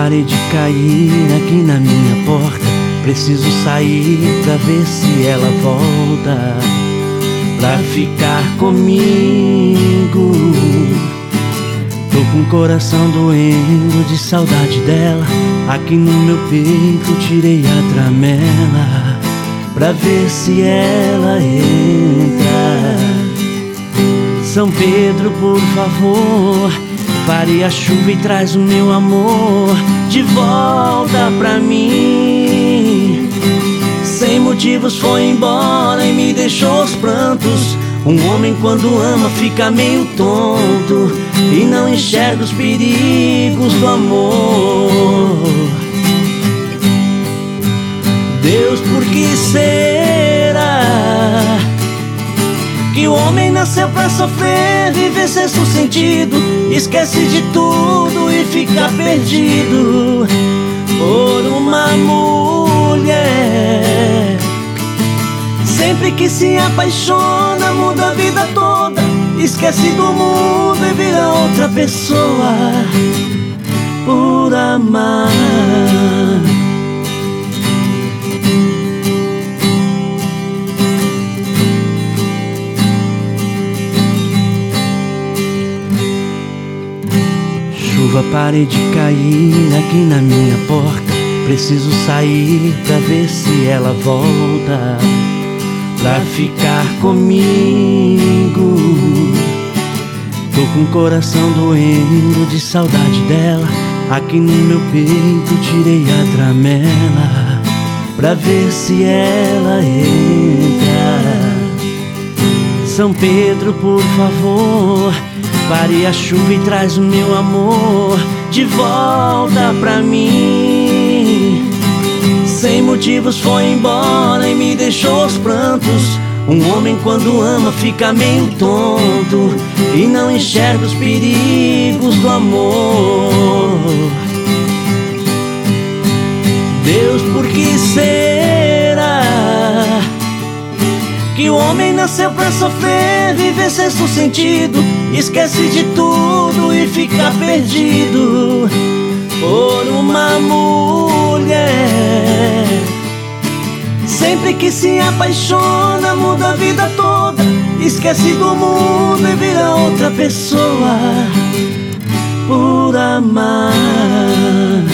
parede cair aqui na minha porta. Preciso sair pra ver se ela volta pra ficar comigo. Tô com o coração doendo de saudade dela. Aqui no meu peito tirei a tramela pra ver se ela entra. São Pedro, por favor, pare a chuva e traz o meu amor de volta pra mim. Sem motivos foi embora e me deixou aos prantos. Um homem quando ama fica meio tonto e não enxerga os perigos do amor. Deus, por que será que o homem nasceu pra sofrer, viver sexto sentido, esquece de tudo e fica perdido por uma mulher? Sempre que se apaixona, muda a vida toda, esquece do mundo e vira outra pessoa por amar. Chuva, pare de cair aqui na minha porta. Preciso sair pra ver se ela volta pra ficar comigo. Tô com o coração doendo de saudade dela. Aqui no meu peito tirei a tramela pra ver se ela entra. São Pedro, por favor, pare a chuva e traz o meu amor de volta pra mim. Sem motivos foi embora e me deixou aos prantos. Um homem quando ama fica meio tonto e não enxerga os perigos do amor. Deus, por que será que o homem nasceu pra sofrer, viver sexto sentido, esquece de tudo e fica perdido por uma mulher? Sempre que se apaixona, muda a vida toda, esquece do mundo e vira outra pessoa por amar.